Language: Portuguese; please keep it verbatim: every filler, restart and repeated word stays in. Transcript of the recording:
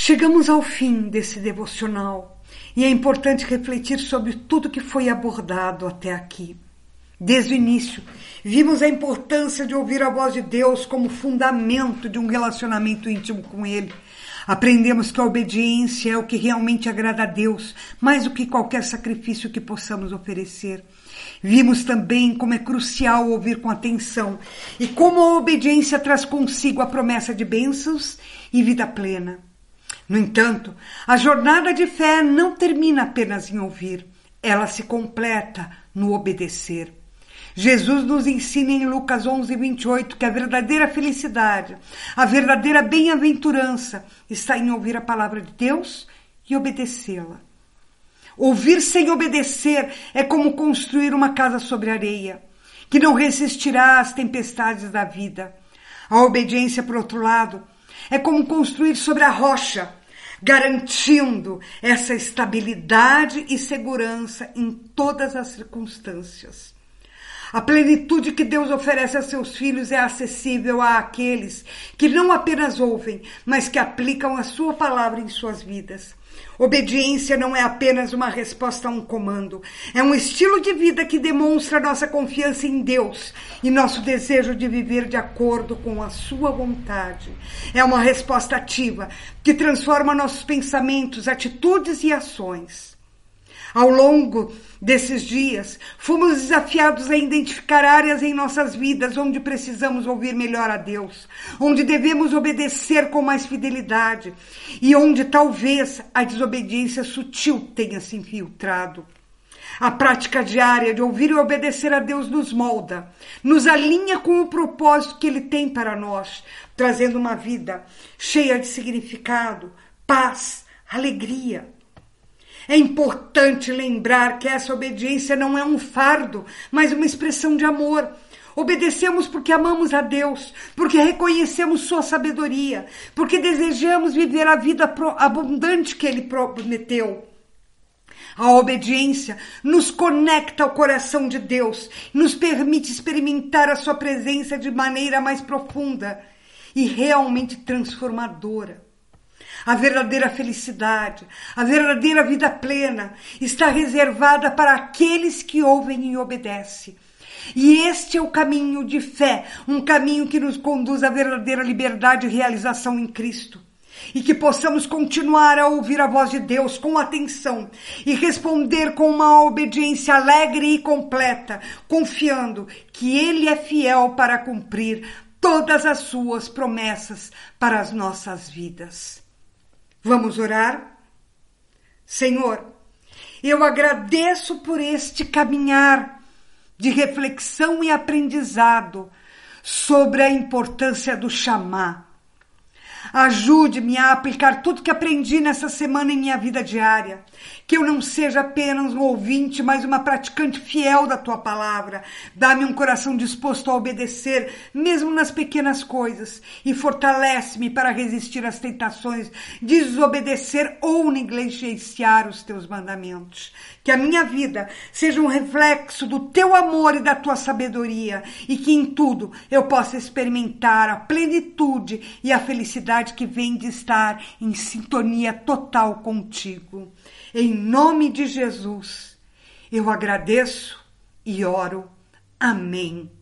Chegamos ao fim desse devocional e é importante refletir sobre tudo que foi abordado até aqui. Desde o início, vimos a importância de ouvir a voz de Deus como fundamento de um relacionamento íntimo com Ele. Aprendemos que a obediência é o que realmente agrada a Deus, mais do que qualquer sacrifício que possamos oferecer. Vimos também como é crucial ouvir com atenção e como a obediência traz consigo a promessa de bênçãos e vida plena. No entanto, a jornada de fé não termina apenas em ouvir, ela se completa no obedecer. Jesus nos ensina em Lucas onze, vinte e oito que a verdadeira felicidade, a verdadeira bem-aventurança está em ouvir a palavra de Deus e obedecê-la. Ouvir sem obedecer é como construir uma casa sobre areia, que não resistirá às tempestades da vida. A obediência, por outro lado, é como construir sobre a rocha, garantindo essa estabilidade e segurança em todas as circunstâncias. A plenitude que Deus oferece a seus filhos é acessível àqueles que não apenas ouvem, mas que aplicam a sua palavra em suas vidas. Obediência não é apenas uma resposta a um comando, é um estilo de vida que demonstra nossa confiança em Deus e nosso desejo de viver de acordo com a sua vontade. É uma resposta ativa que transforma nossos pensamentos, atitudes e ações. Ao longo desses dias, fomos desafiados a identificar áreas em nossas vidas onde precisamos ouvir melhor a Deus, onde devemos obedecer com mais fidelidade e onde talvez a desobediência sutil tenha se infiltrado. A prática diária de ouvir e obedecer a Deus nos molda, nos alinha com o propósito que Ele tem para nós, trazendo uma vida cheia de significado, paz, alegria. É importante lembrar que essa obediência não é um fardo, mas uma expressão de amor. Obedecemos porque amamos a Deus, porque reconhecemos sua sabedoria, porque desejamos viver a vida abundante que Ele prometeu. A obediência nos conecta ao coração de Deus, nos permite experimentar a sua presença de maneira mais profunda e realmente transformadora. A verdadeira felicidade, a verdadeira vida plena está reservada para aqueles que ouvem e obedecem. E este é o caminho de fé, um caminho que nos conduz à verdadeira liberdade e realização em Cristo. E que possamos continuar a ouvir a voz de Deus com atenção e responder com uma obediência alegre e completa, confiando que Ele é fiel para cumprir todas as suas promessas para as nossas vidas. Vamos orar? Senhor, eu agradeço por este caminhar de reflexão e aprendizado sobre a importância do chamar. Ajude-me a aplicar tudo que aprendi nessa semana em minha vida diária. Que eu não seja apenas um ouvinte, mas uma praticante fiel da Tua palavra. Dá-me um coração disposto a obedecer, mesmo nas pequenas coisas. E fortalece-me para resistir às tentações de desobedecer ou negligenciar os Teus mandamentos. Que a minha vida seja um reflexo do Teu amor e da Tua sabedoria. E que em tudo eu possa experimentar a plenitude e a felicidade que vem de estar em sintonia total contigo. Em nome de Jesus, eu agradeço e oro. Amém.